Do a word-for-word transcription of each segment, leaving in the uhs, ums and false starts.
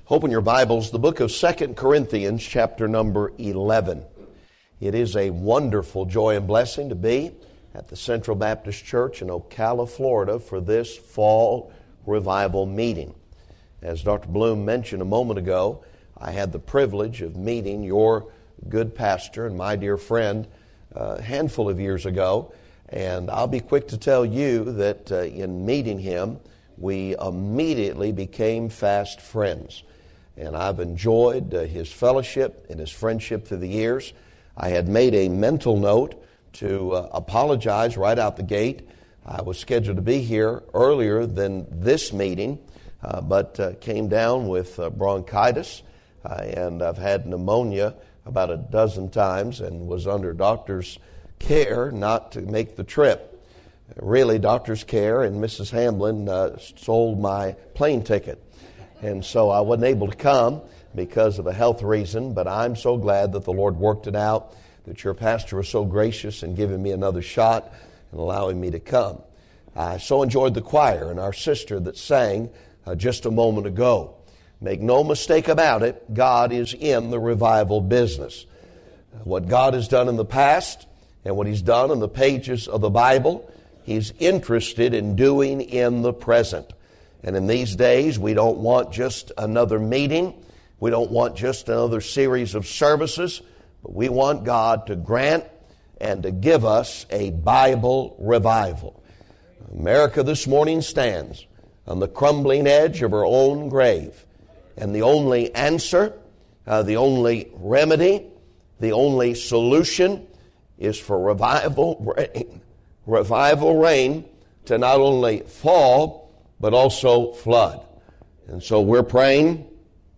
Open your Bibles, the book of Second Corinthians, chapter number eleven. It is a wonderful joy and blessing to be at the Central Baptist Church in Ocala, Florida for this fall revival meeting. As Doctor Bloom mentioned a moment ago, I had the privilege of meeting your good pastor and my dear friend a handful of years ago, and I'll be quick to tell you that uh, in meeting him, we immediately became fast friends. And I've enjoyed uh, his fellowship and his friendship through the years. I had made a mental note to uh, apologize right out the gate. I was scheduled to be here earlier than this meeting, uh, but uh, came down with uh, bronchitis, uh, and I've had pneumonia about a dozen times and was under doctor's care not to make the trip. Really, doctor's care and Missus Hamblin uh, sold my plane ticket. And so I wasn't able to come because of a health reason, but I'm so glad that the Lord worked it out, that your pastor was so gracious in giving me another shot and allowing me to come. I so enjoyed the choir and our sister that sang uh, just a moment ago. Make no mistake about it, God is in the revival business. What God has done in the past and what He's done in the pages of the Bible, He's interested in doing in the present. And in these days, we don't want just another meeting. We don't want just another series of services. But we want God to grant and to give us a Bible revival. America this morning stands on the crumbling edge of her own grave. And the only answer, uh, the only remedy, the only solution is for revival rain. Revival rain to not only fall, but also flood. And so we're praying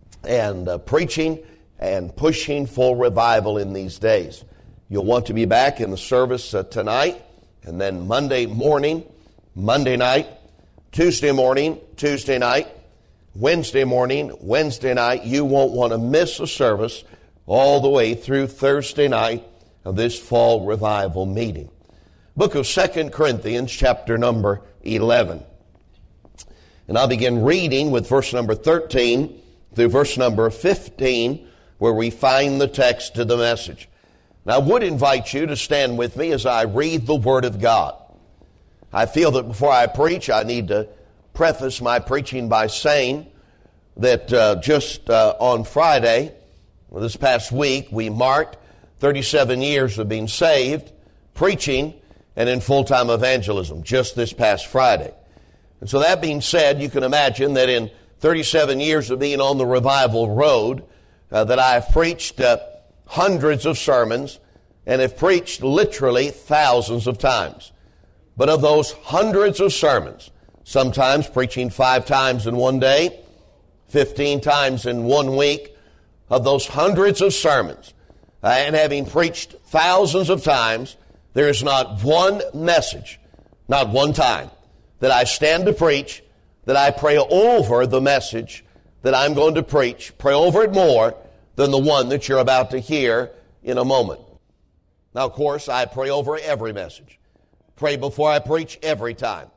and uh, preaching and pushing for revival in these days. You'll want to be back in the service uh, tonight, and then Monday morning, Monday night, Tuesday morning, Tuesday night, Wednesday morning, Wednesday night. You won't want to miss a service all the way through Thursday night of this fall revival meeting. Book of Second Corinthians, chapter number eleven. And I'll begin reading with verse number thirteen through verse number fifteen, where we find the text to the message. Now, I would invite you to stand with me as I read the Word of God. I feel that before I preach, I need to preface my preaching by saying that uh, just uh, on Friday, well, this past week, we marked thirty-seven years of being saved, preaching, and in full-time evangelism, just this past Friday. And so that being said, you can imagine that in thirty-seven years of being on the revival road, uh, that I have preached uh, hundreds of sermons and have preached literally thousands of times. But of those hundreds of sermons, sometimes preaching five times in one day, fifteen times in one week, of those hundreds of sermons, uh, and having preached thousands of times, there is not one message, not one time, that I stand to preach, that I pray over the message that I'm going to preach, pray over it more than the one that you're about to hear in a moment. Now, of course, I pray over every message. Pray before I preach every time.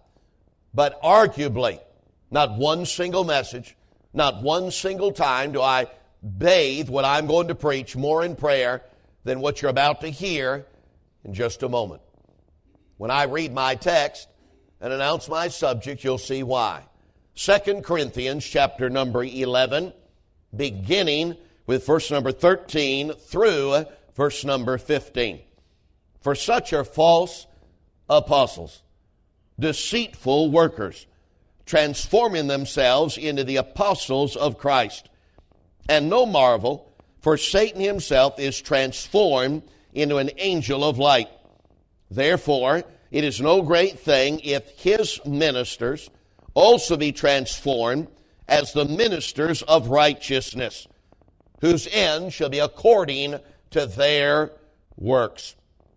But arguably, not one single message, not one single time do I bathe what I'm going to preach more in prayer than what you're about to hear in just a moment. When I read my text and announce my subject, you'll see why. Second Corinthians chapter number eleven, beginning with verse number thirteen through verse number fifteen. For such are false apostles, deceitful workers, transforming themselves into the apostles of Christ. And no marvel, for Satan himself is transformed into an angel of light. Therefore, it is no great thing if his ministers also be transformed as the ministers of righteousness, whose end shall be according to their works.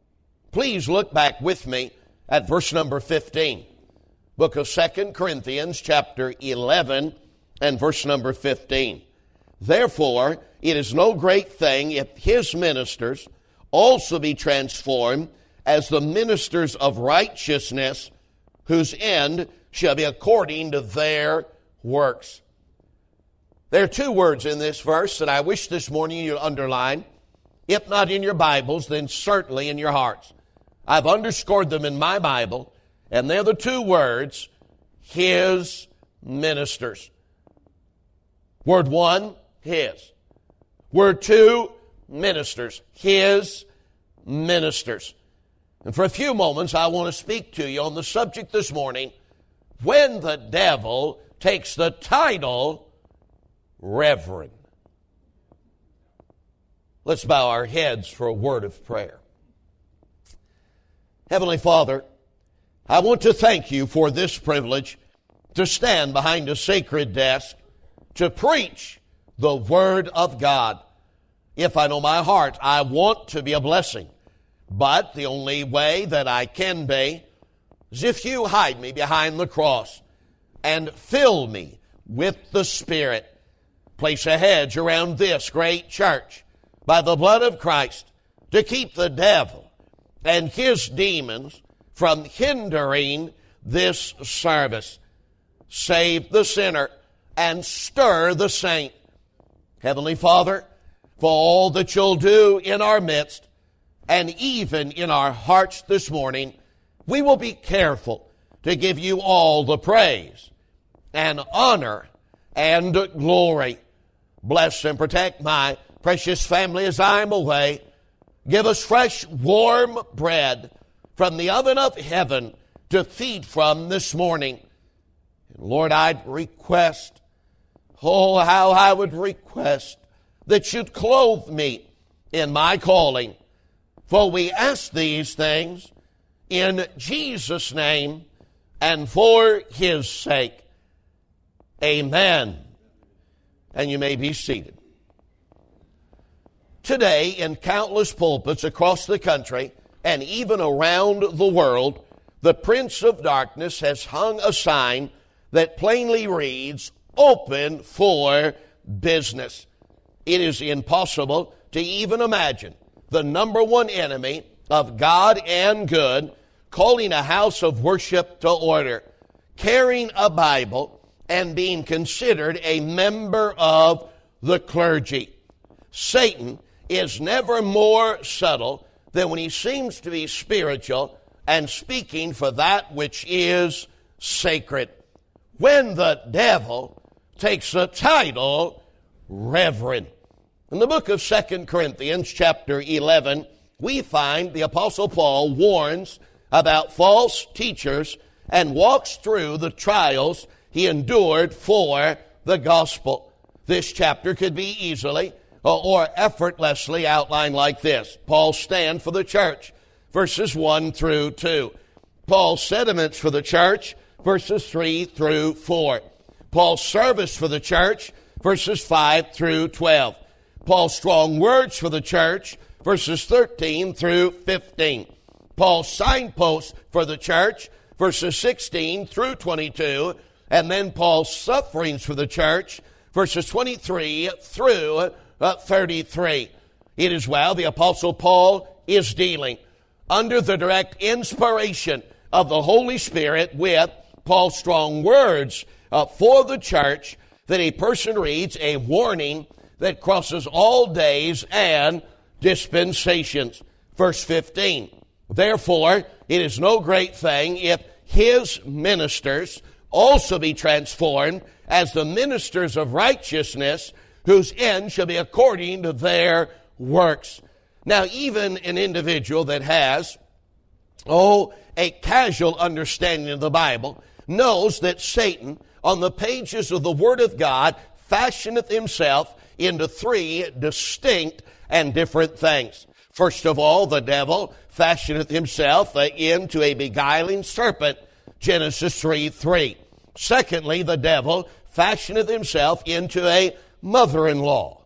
Please look back with me at verse number fifteen. Book of Second Corinthians, chapter eleven, and verse number fifteen. Therefore, it is no great thing if his ministers also be transformed as the ministers of righteousness, whose end shall be according to their works. There are two words in this verse that I wish this morning you'd underline. If not in your Bibles, then certainly in your hearts. I've underscored them in my Bible, and they're the two words, His ministers. Word one, His. Word two, ministers. His ministers. And for a few moments, I want to speak to you on the subject this morning, when the devil takes the title Reverend. Let's bow our heads for a word of prayer. Heavenly Father, I want to thank you for this privilege to stand behind a sacred desk to preach the Word of God. If I know my heart, I want to be a blessing. But the only way that I can be is if you hide me behind the cross and fill me with the Spirit. Place a hedge around this great church by the blood of Christ to keep the devil and his demons from hindering this service. Save the sinner and stir the saint. Heavenly Father, for all that you'll do in our midst and even in our hearts this morning, we will be careful to give you all the praise and honor and glory. Bless and protect my precious family as I'm away. Give us fresh, warm bread from the oven of heaven to feed from this morning. And Lord, I'd request, oh, how I would request that you'd clothe me in my calling. For we ask these things in Jesus' name and for His sake. Amen. And you may be seated. Today, in countless pulpits across the country and even around the world, the Prince of Darkness has hung a sign that plainly reads, "Open for business." It is impossible to even imagine the number one enemy of God and good calling a house of worship to order, carrying a Bible, and being considered a member of the clergy. Satan is never more subtle than when he seems to be spiritual and speaking for that which is sacred. When the devil takes the title Reverend. In the book of Second Corinthians chapter eleven, we find the Apostle Paul warns about false teachers and walks through the trials he endured for the gospel. This chapter could be easily or effortlessly outlined like this. Paul's stand for the church, verses one through two. Paul's sentiments for the church, verses three through four. Paul's service for the church, verses five through twelve. Paul's strong words for the church, verses thirteen through fifteen. Paul's signposts for the church, verses sixteen through twenty-two. And then Paul's sufferings for the church, verses twenty-three through thirty-three. It is well the Apostle Paul is dealing under the direct inspiration of the Holy Spirit with Paul's strong words uh, for the church that a person reads a warning that crosses all days and dispensations. Verse fifteen. Therefore, it is no great thing if his ministers also be transformed as the ministers of righteousness, whose end shall be according to their works. Now, even an individual that has, oh, a casual understanding of the Bible knows that Satan, on the pages of the Word of God, fashioneth himself into three distinct and different things. First of all, the devil fashioneth himself into a beguiling serpent, Genesis three three. Secondly, the devil fashioneth himself into a mother-in-law.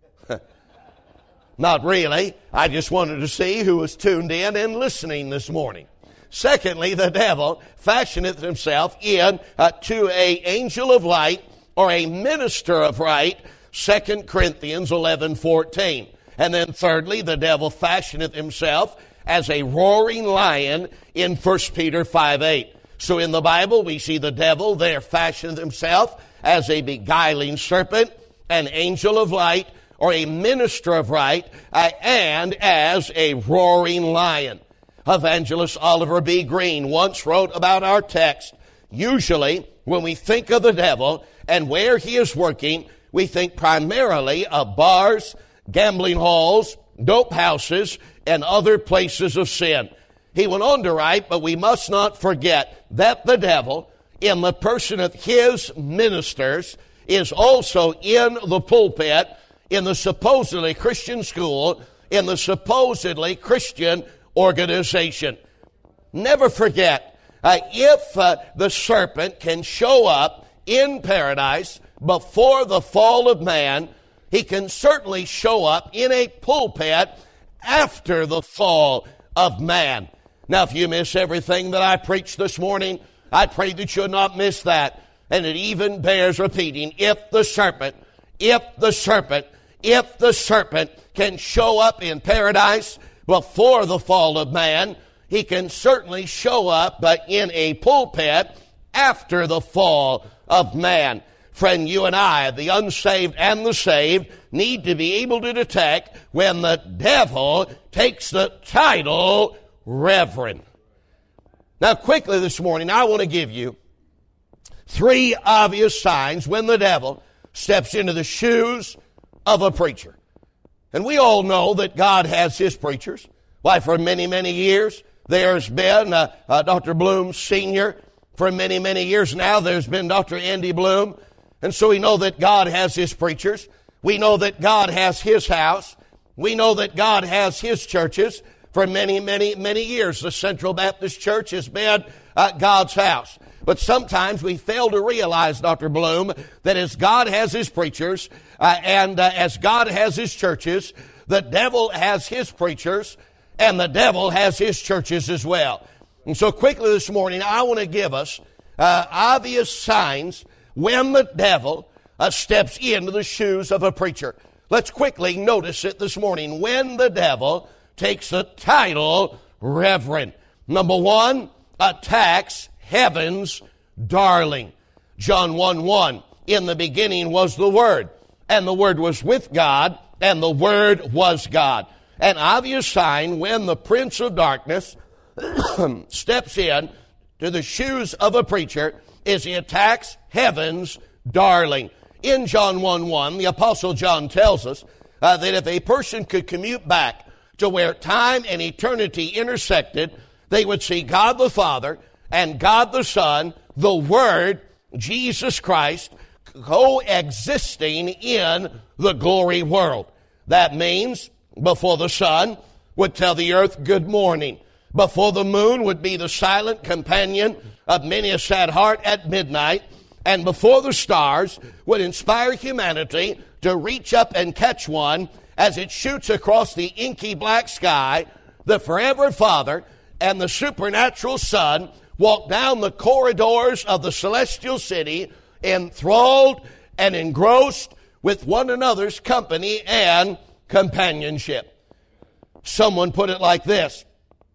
Not really. I just wanted to see who was tuned in and listening this morning. Secondly, the devil fashioneth himself in uh, to a angel of light or a minister of right, Second Corinthians eleven fourteen. And then thirdly, the devil fashioneth himself as a roaring lion in First Peter five eight. So in the Bible, we see the devil there fashioneth himself as a beguiling serpent. an angel of light or a minister of right, uh, and as a roaring lion. Evangelist Oliver B. Green once wrote about our text, usually when we think of the devil and where he is working, we think primarily of bars, gambling halls, dope houses, and other places of sin. He went on to write, but we must not forget that the devil, in the person of his ministers, is also in the pulpit, in the supposedly Christian school, in the supposedly Christian organization. Never forget, uh, if uh, the serpent can show up in paradise before the fall of man, he can certainly show up in a pulpit after the fall of man. Now, if you miss everything that I preached this morning, I pray that you'll not miss that. And it even bears repeating, if the serpent, if the serpent, if the serpent can show up in paradise before the fall of man, he can certainly show up but in a pulpit after the fall of man. Friend, you and I, the unsaved and the saved, need to be able to detect when the devil takes the title Reverend. Now, quickly this morning, I want to give you three obvious signs when the devil steps into the shoes of a preacher. And we all know that God has his preachers. Why, for many, many years, there's been uh, uh, Doctor Bloom Senior For many, many years now, there's been Doctor Andy Bloom. And so we know that God has his preachers. We know that God has his house. We know that God has his churches. For many, many, many years, the Central Baptist Church has been uh, God's house. But sometimes we fail to realize, Doctor Bloom, that as God has his preachers uh, and uh, as God has his churches, the devil has his preachers and the devil has his churches as well. And so quickly this morning, I want to give us uh, obvious signs when the devil uh, steps into the shoes of a preacher. Let's quickly notice it this morning. When the devil takes the title Reverend. Number one, attacks heaven's darling. John one one, in the beginning was the Word, and the Word was with God, and the Word was God. An obvious sign when the prince of darkness steps in to the shoes of a preacher is he attacks heaven's darling. In John one one, the Apostle John tells us uh, that if a person could commute back to where time and eternity intersected, they would see God the Father and God the Son, the Word, Jesus Christ, coexisting in the glory world. That means before the sun would tell the earth good morning, before the moon would be the silent companion of many a sad heart at midnight, and before the stars would inspire humanity to reach up and catch one as it shoots across the inky black sky, the forever Father and the supernatural Son walk down the corridors of the celestial city, enthralled and engrossed with one another's company and companionship. Someone put it like this: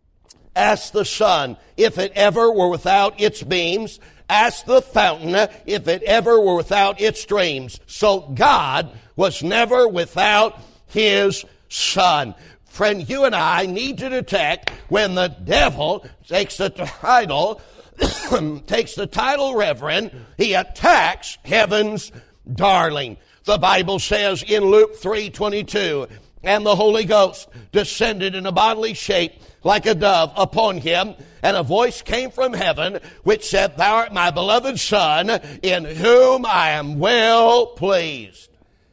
ask the sun if it ever were without its beams. Ask the fountain if it ever were without its streams. So God was never without his Son. Friend, you and I need to detect when the devil takes the title, takes the title Reverend, he attacks heaven's darling. The Bible says in Luke three twenty-two, and the Holy Ghost descended in a bodily shape like a dove upon him, and a voice came from heaven which said, Thou art my beloved Son, in whom I am well pleased.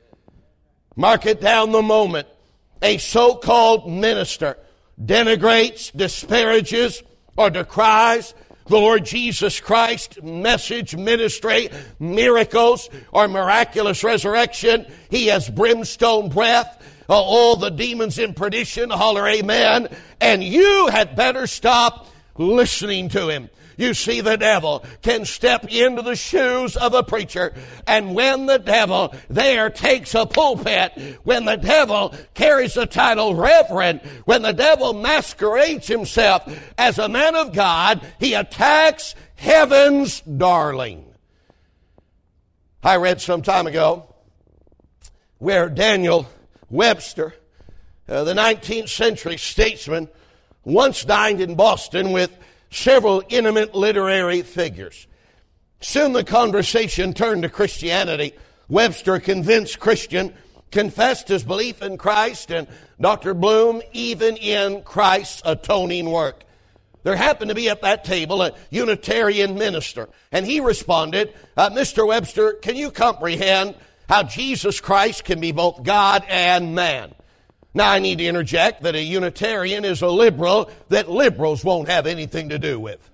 Mark it down the moment a so-called minister denigrates, disparages, or decries the Lord Jesus Christ's message, ministry, miracles, or miraculous resurrection. He has brimstone breath. All the demons in perdition holler amen. And you had better stop listening to him. You see, the devil can step into the shoes of a preacher, and when the devil there takes a pulpit, when the devil carries the title Reverend, when the devil masquerades himself as a man of God, he attacks heaven's darling. I read some time ago where Daniel Webster, uh, the nineteenth century statesman, once dined in Boston with several eminent literary figures. Soon the conversation turned to Christianity. Webster, convinced Christian, confessed his belief in Christ and Doctor Bloom even in Christ's atoning work. There happened to be at that table a Unitarian minister, and he responded, uh, Mister Webster, can you comprehend how Jesus Christ can be both God and man? Now, I need to interject that a Unitarian is a liberal that liberals won't have anything to do with.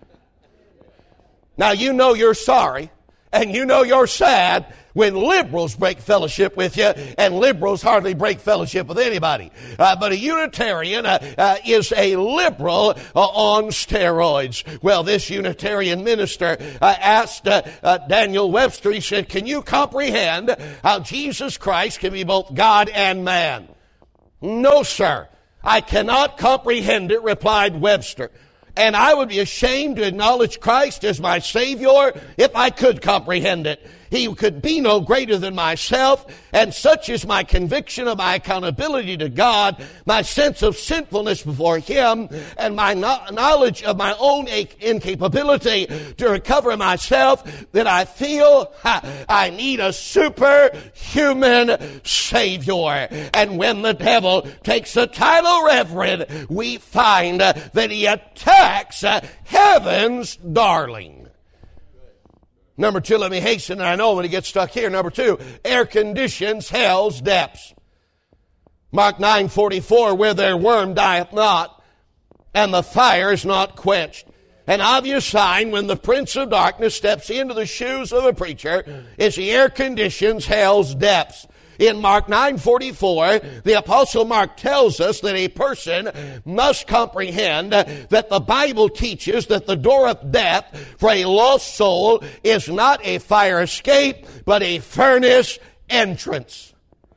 Now, you know you're sorry, and you know you're sad when liberals break fellowship with you, and liberals hardly break fellowship with anybody. Uh, but a Unitarian uh, uh, is a liberal uh, on steroids. Well, this Unitarian minister uh, asked uh, uh, Daniel Webster, he said, can you comprehend how Jesus Christ can be both God and man? No, sir, I cannot comprehend it, replied Webster. And I would be ashamed to acknowledge Christ as my Savior if I could comprehend it. He could be no greater than myself, and such is my conviction of my accountability to God, my sense of sinfulness before Him, and my knowledge of my own incapability to recover myself, that I feel I need a superhuman Savior. And when the devil takes the title Reverend, we find that he attacks heaven's darling. Number two, let me hasten, and I know I'm going to get stuck here. Number two, air conditions hell's depths. Mark nine forty-four, where their worm dieth not, and the fire is not quenched. An obvious sign when the prince of darkness steps into the shoes of a preacher is the air conditions hell's depths. In Mark nine forty-four, the Apostle Mark tells us that a person must comprehend that the Bible teaches that the door of death for a lost soul is not a fire escape, but a furnace entrance.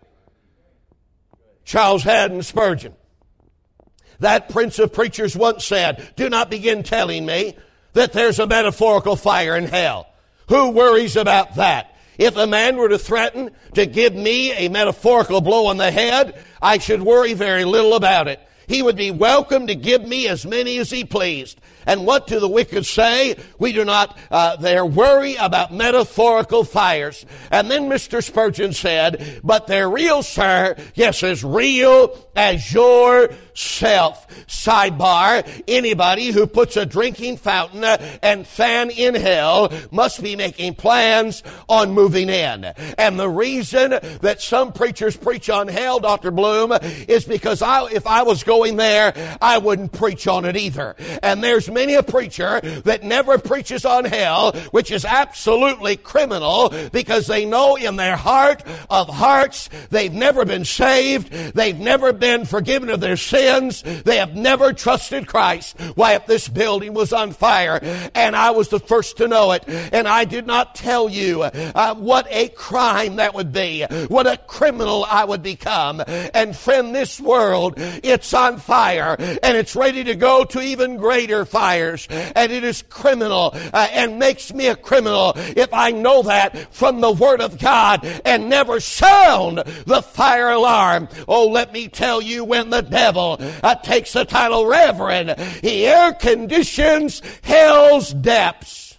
Charles Haddon Spurgeon, that prince of preachers, once said, do not begin telling me that there's a metaphorical fire in hell. Who worries about that? If a man were to threaten to give me a metaphorical blow on the head, I should worry very little about it. He would be welcome to give me as many as he pleased. And what do the wicked say? We do not, uh, they're worry about metaphorical fires. And then Mister Spurgeon said, but they're real, sir. Yes, as real as yourself. Sidebar, anybody who puts a drinking fountain and fan in hell must be making plans on moving in. And the reason that some preachers preach on hell, Doctor Bloom, is because I, if I was going there, I wouldn't preach on it either. And there's many a preacher that never preaches on hell, which is absolutely criminal, because they know in their heart of hearts they've never been saved, they've never been forgiven of their sins, they have never trusted Christ. Why, if this building was on fire and I was the first to know it, and I did not tell you uh, what a crime that would be, what a criminal I would become. And friend, this world, it's on fire, and it's ready to go to even greater fires, and it is criminal uh, and makes me a criminal if I know that from the Word of God and never sound the fire alarm. Oh, let me tell you, when the devil uh, takes the title Reverend, he air conditions hell's depths.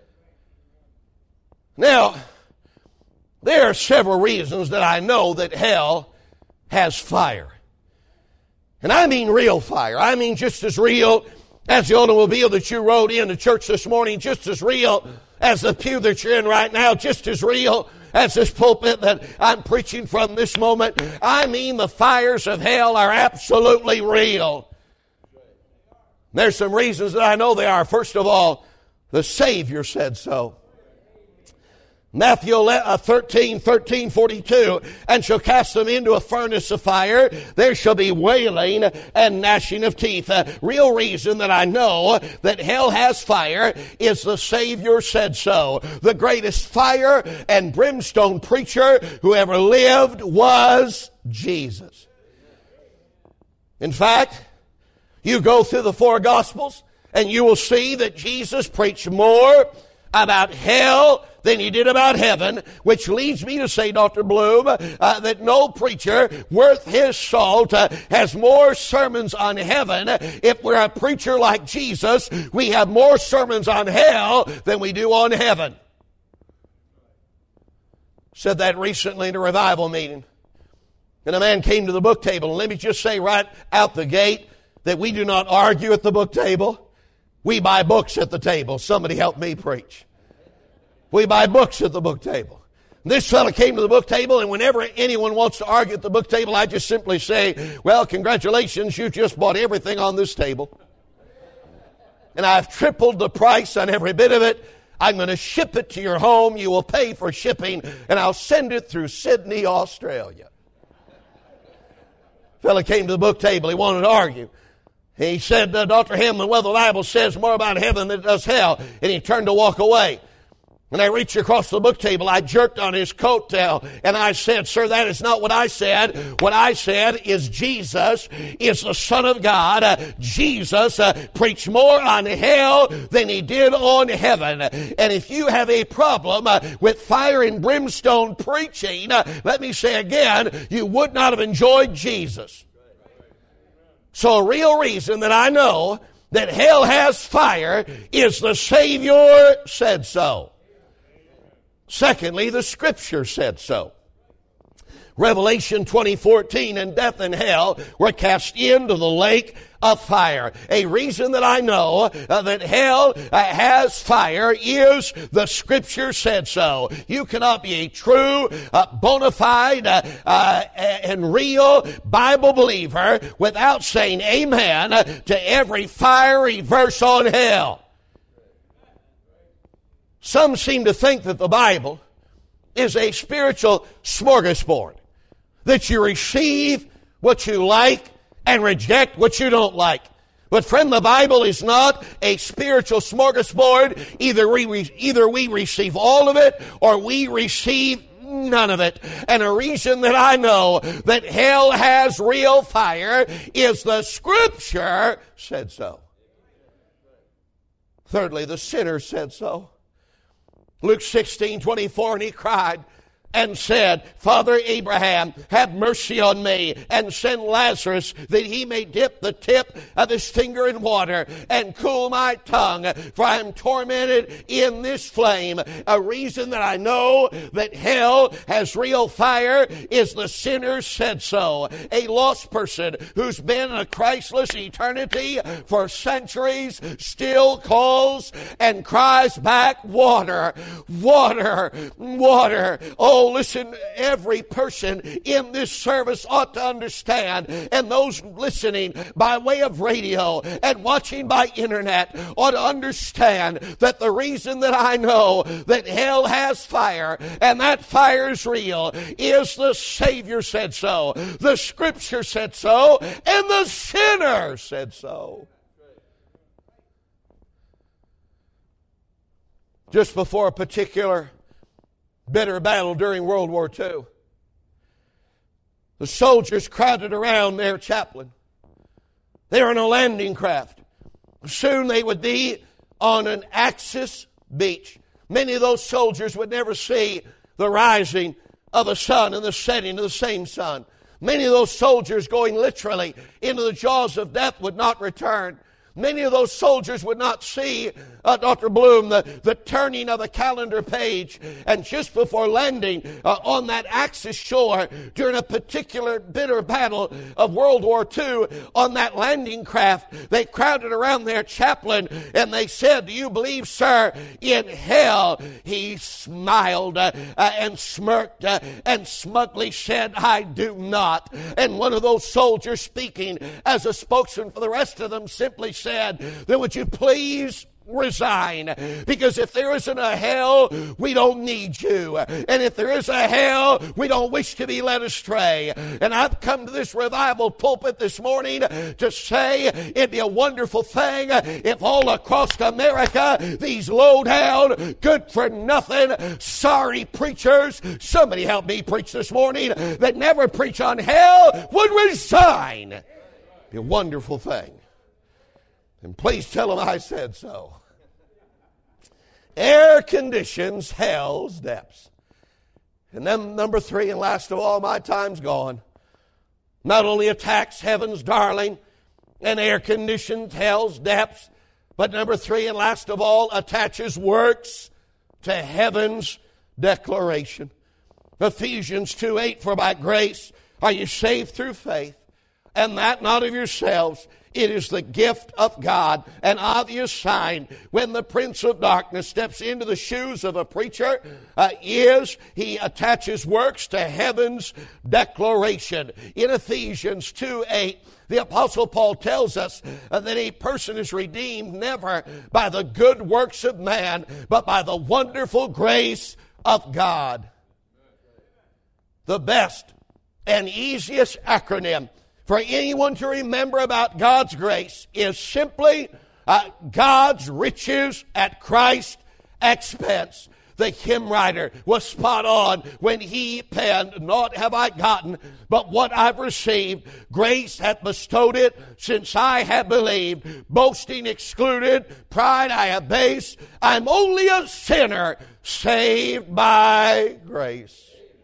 Now, there are several reasons that I know that hell has fire. And I mean real fire. I mean just as real as the automobile that you rode into church this morning, just as real as the pew that you're in right now, just as real as this pulpit that I'm preaching from this moment. I mean, the fires of hell are absolutely real. There's some reasons that I know they are. First of all, the Savior said so. Matthew thirteen, thirteen, forty-two, and shall cast them into a furnace of fire. There shall be wailing and gnashing of teeth. A real reason that I know that hell has fire is the Savior said so. The greatest fire and brimstone preacher who ever lived was Jesus. In fact, you go through the four Gospels and you will see that Jesus preached more about hell than he did about heaven, which leads me to say, Doctor Bloom, uh, that no preacher worth his salt uh, has more sermons on heaven. If we're a preacher like Jesus, we have more sermons on hell than we do on heaven. Said that recently in a revival meeting. And a man came to the book table. And let me just say right out the gate that we do not argue at the book table. We buy books at the table. Somebody help me preach. We buy books at the book table. This fellow came to the book table, and whenever anyone wants to argue at the book table, I just simply say, well, congratulations, you just bought everything on this table. And I've tripled the price on every bit of it. I'm going to ship it to your home. You will pay for shipping, and I'll send it through Sydney, Australia. Fellow came to the book table. He wanted to argue. He said, uh, Doctor Hillman, well, the Bible says more about heaven than it does hell. And he turned to walk away. And I reached across the book table. I jerked on his coattail. And I said, sir, that is not what I said. What I said is Jesus is the Son of God. Uh, Jesus uh, preached more on hell than he did on heaven. And if you have a problem uh, with fire and brimstone preaching, uh, let me say again, you would not have enjoyed Jesus. So a real reason that I know that hell has fire is the Savior said so. Secondly, the Scripture said so. Revelation twenty fourteen, and death and hell were cast into the lake of fire. A reason that I know uh, that hell uh, has fire is the Scripture said so. You cannot be a true, uh, bona fide, uh, uh, and real Bible believer without saying amen to every fiery verse on hell. Some seem to think that the Bible is a spiritual smorgasbord, that you receive what you like and reject what you don't like. But friend, the Bible is not a spiritual smorgasbord. Either we, either we receive all of it or we receive none of it. And a reason that I know that hell has real fire is the Scripture said so. Thirdly, the sinner said so. Luke sixteen twenty-four, and he cried and said, Father Abraham, have mercy on me, and send Lazarus that he may dip the tip of his finger in water and cool my tongue, for I am tormented in this flame. A reason that I know that hell has real fire is the sinner said so. A lost person who's been in a Christless eternity for centuries still calls and cries back, water, water, water. Oh, Oh, listen, every person in this service ought to understand, and those listening by way of radio and watching by internet ought to understand that the reason that I know that hell has fire, and that fire is real, is the Savior said so, the Scripture said so, and the sinner said so. Just before a particular bitter battle during World War Two, the soldiers crowded around their chaplain. They were in a landing craft. Soon they would be on an Axis beach. Many of those soldiers would never see the rising of the sun and the setting of the same sun. Many of those soldiers going literally into the jaws of death would not return. Many of those soldiers would not see, uh, Doctor Bloom, the, the turning of the calendar page. And just before landing uh, on that Axis shore during a particular bitter battle of World War Two, on that landing craft, they crowded around their chaplain and they said, do you believe, sir, in hell? He smiled uh, uh, and smirked uh, and smugly said, I do not. And one of those soldiers, speaking as a spokesman for the rest of them, simply said, said, then would you please resign? Because if there isn't a hell, we don't need you. And if there is a hell, we don't wish to be led astray. And I've come to this revival pulpit this morning to say it'd be a wonderful thing if all across America, these low-down, good-for-nothing, sorry preachers, somebody help me preach this morning, that never preach on hell, would resign. It'd be a wonderful thing. And please tell them I said so. air conditions hell's depths. And then number three, and last of all, my time's gone. Not only attacks heaven's darling and air conditions hell's depths, but number three, and last of all, attaches works to heaven's declaration. Ephesians two eight, for by grace are you saved through faith, and that not of yourselves. It is the gift of God, an obvious sign when the prince of darkness steps into the shoes of a preacher uh, is he attaches works to heaven's declaration. In Ephesians two eight, the Apostle Paul tells us uh, that a person is redeemed never by the good works of man, but by the wonderful grace of God. The best and easiest acronym for anyone to remember about God's grace is simply uh, God's riches at Christ's expense. The hymn writer was spot on when he penned, "Naught have I gotten, but what I've received. Grace hath bestowed it since I have believed. Boasting excluded, pride I abase. I'm only a sinner saved by grace."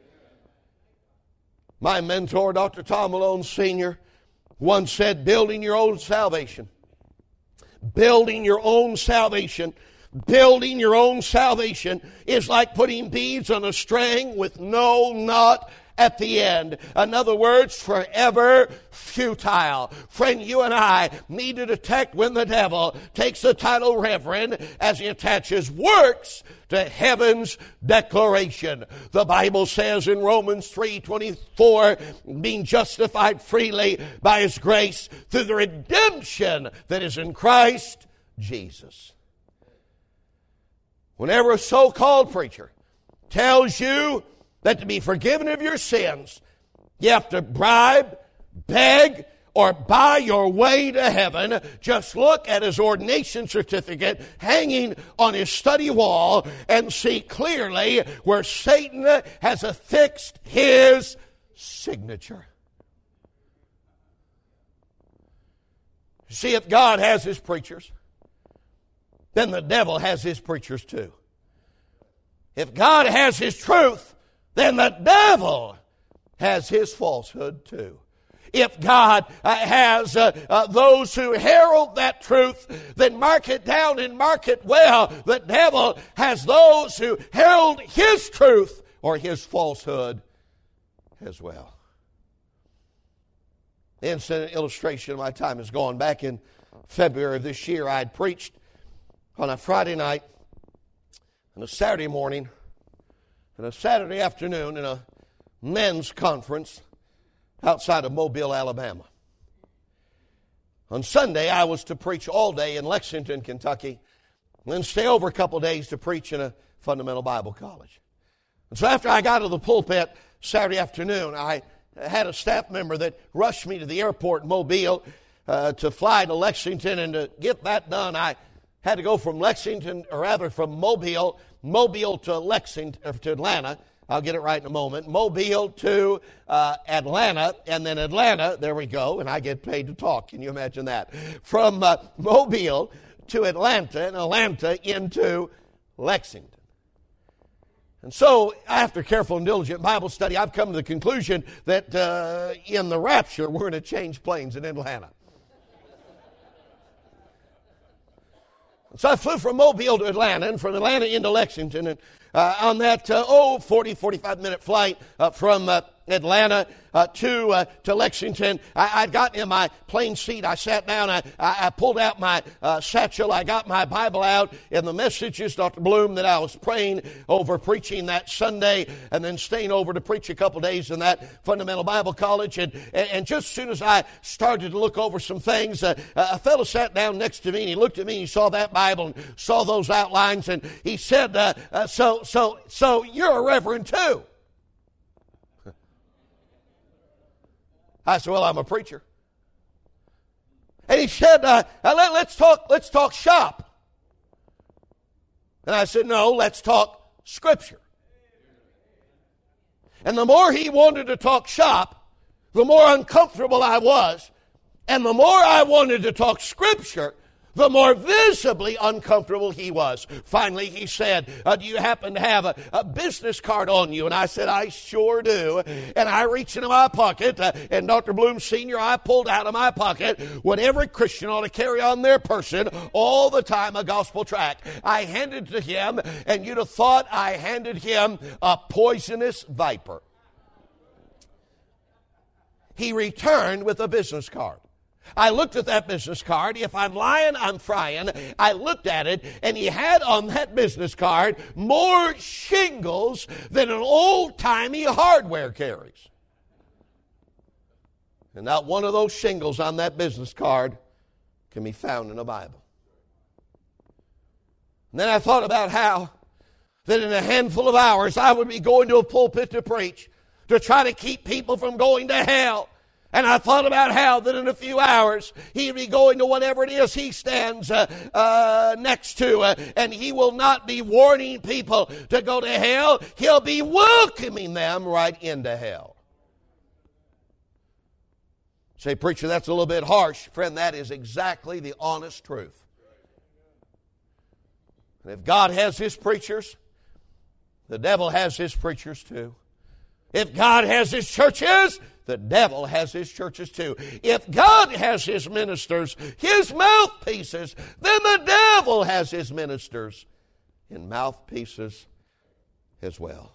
My mentor, Doctor Tom Malone Senior, once said, building your own salvation, building your own salvation, building your own salvation is like putting beads on a string with no knot at the end. In other words, forever futile. Friend, you and I need to detect when the devil takes the title Reverend as he attaches works to heaven's declaration. The Bible says in Romans three twenty-four, being justified freely by his grace through the redemption that is in Christ Jesus. Whenever a so-called preacher tells you that to be forgiven of your sins, you have to bribe, beg, or buy your way to heaven, just look at his ordination certificate hanging on his study wall and see clearly where Satan has affixed his signature. See, if God has his preachers, then the devil has his preachers too. If God has his truth, then the devil has his falsehood too. If God uh, has uh, uh, those who herald that truth, then mark it down and mark it well. The devil has those who herald his truth or his falsehood as well. The instant illustration of my time is gone. Back in February of this year, I had preached on a Friday night and a Saturday morning and a Saturday afternoon in a men's conference outside of Mobile, Alabama. On Sunday, I was to preach all day in Lexington, Kentucky, and then stay over a couple days to preach in a fundamental Bible college. And so after I got to the pulpit Saturday afternoon, I had a staff member that rushed me to the airport in Mobile uh, to fly to Lexington, and to get that done, I had to go from Lexington, or rather from Mobile, Mobile to Lexington, or to Atlanta. I'll get it right in a moment. Mobile to uh, Atlanta, and then Atlanta, there we go, and I get paid to talk. Can you imagine that? From uh, Mobile to Atlanta, and Atlanta into Lexington. And so, after careful and diligent Bible study, I've come to the conclusion that uh, in the rapture, we're going to change planes in Atlanta. So I flew from Mobile to Atlanta, and from Atlanta into Lexington, and uh, on that, uh, oh, forty, forty-five minute flight uh, from uh, Atlanta uh, to uh, to Lexington, I, I'd gotten in my plane seat. I sat down. I, I, I pulled out my uh, satchel. I got my Bible out, and the messages, Doctor Bloom, that I was praying over, preaching that Sunday, and then staying over to preach a couple days in that fundamental Bible college. And, and, and just as soon as I started to look over some things, uh, a fellow sat down next to me, and he looked at me, and he saw that Bible and saw those outlines, and he said, uh, uh, so, so, so you're a reverend too. I said, well, I'm a preacher. And he said, uh, let, let's talk, let's talk shop. And I said, no, let's talk Scripture. And the more he wanted to talk shop, the more uncomfortable I was. And the more I wanted to talk Scripture, the more visibly uncomfortable he was. Finally, he said, uh, do you happen to have a, a business card on you? And I said, I sure do. And I reached into my pocket, uh, and Doctor Bloom Senior, I pulled out of my pocket what every Christian ought to carry on their person all the time, a gospel tract. I handed it to him, and you'd have thought I handed him a poisonous viper. He returned with a business card. I looked at that business card. If I'm lying, I'm frying. I looked at it, and he had on that business card more shingles than an old-timey hardware carries. And not one of those shingles on that business card can be found in the Bible. And then I thought about how that in a handful of hours I would be going to a pulpit to preach, to try to keep people from going to hell. And I thought about how that in a few hours he'd be going to whatever it is he stands uh, uh, next to, uh, and he will not be warning people to go to hell. He'll be welcoming them right into hell. Say, preacher, that's a little bit harsh. Friend, that is exactly the honest truth. And if God has His preachers, the devil has his preachers too. If God has His churches, the devil has his churches too. If God has His ministers, His mouthpieces, then the devil has his ministers and mouthpieces as well.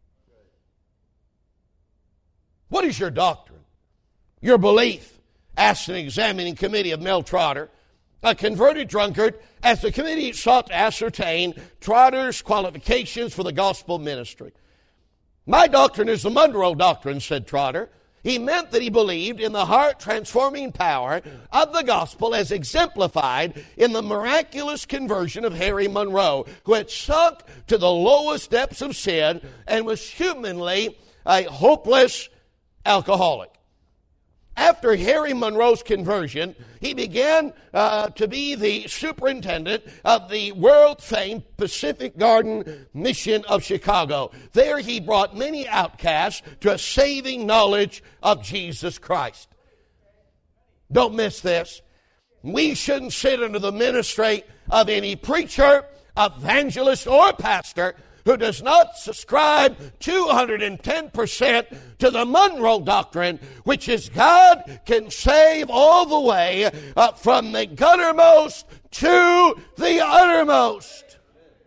What is your doctrine? Your belief? Asked an examining committee of Mel Trotter, a converted drunkard, as the committee sought to ascertain Trotter's qualifications for the gospel ministry. My doctrine is the Monroe Doctrine, said Trotter. He meant that he believed in the heart-transforming power of the gospel as exemplified in the miraculous conversion of Harry Monroe, who had sunk to the lowest depths of sin and was humanly a hopeless alcoholic. After Harry Monroe's conversion, he began uh, to be the superintendent of the world-famed Pacific Garden Mission of Chicago. There he brought many outcasts to a saving knowledge of Jesus Christ. Don't miss this. We shouldn't sit under the ministry of any preacher, evangelist, or pastor who does not subscribe two hundred ten percent to the Monroe Doctrine, which is God can save all the way uh, from the guttermost to the uttermost.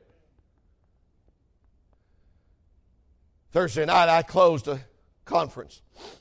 Thursday night I closed a conference.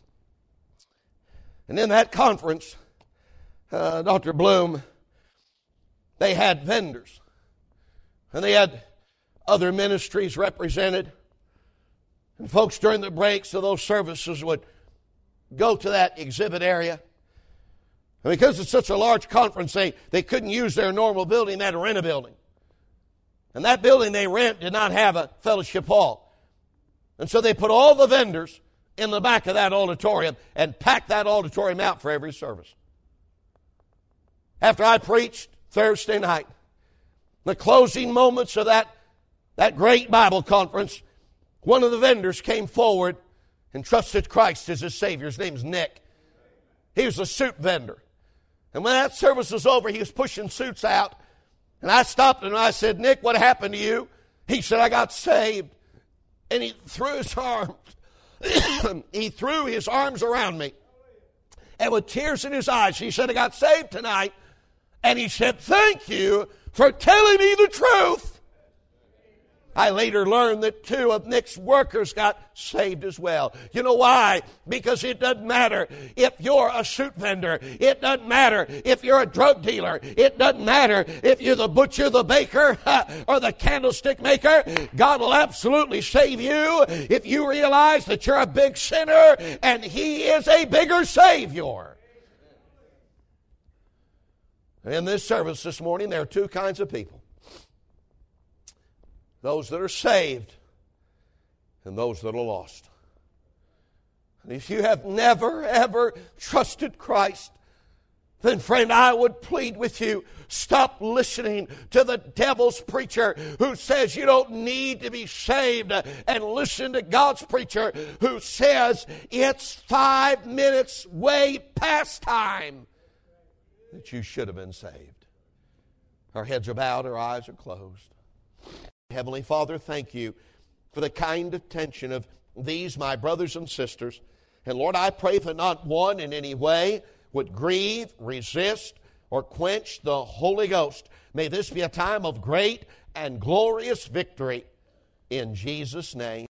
And in that conference, uh, Doctor Bloom, they had vendors. And they had other ministries represented. And folks during the breaks of those services would go to that exhibit area. And because it's such a large conference, they, they couldn't use their normal building. They had to rent a building. And that building they rent did not have a fellowship hall. And so they put all the vendors in the back of that auditorium and packed that auditorium out for every service. After I preached Thursday night, the closing moments of that That great Bible conference, one of the vendors came forward and trusted Christ as his Savior. His name's Nick. He was a suit vendor. And when that service was over, he was pushing suits out. And I stopped him and I said, Nick, what happened to you? He said, I got saved. And he threw his arms. he threw his arms around me. And with tears in his eyes, he said, I got saved tonight. And he said, thank you for telling me the truth. I later learned that two of Nick's workers got saved as well. You know why? Because it doesn't matter if you're a suit vendor. It doesn't matter if you're a drug dealer. It doesn't matter if you're the butcher, the baker, or the candlestick maker. God will absolutely save you if you realize that you're a big sinner and He is a bigger Savior. In this service this morning, there are two kinds of people. Those that are saved and those that are lost. And if you have never, ever trusted Christ, then friend, I would plead with you, stop listening to the devil's preacher who says you don't need to be saved, and listen to God's preacher who says it's five minutes way past time that you should have been saved. Our heads are bowed, our eyes are closed. Heavenly Father, thank you for the kind attention of these, my brothers and sisters. And Lord, I pray that not one in any way would grieve, resist, or quench the Holy Ghost. May this be a time of great and glorious victory in Jesus' name.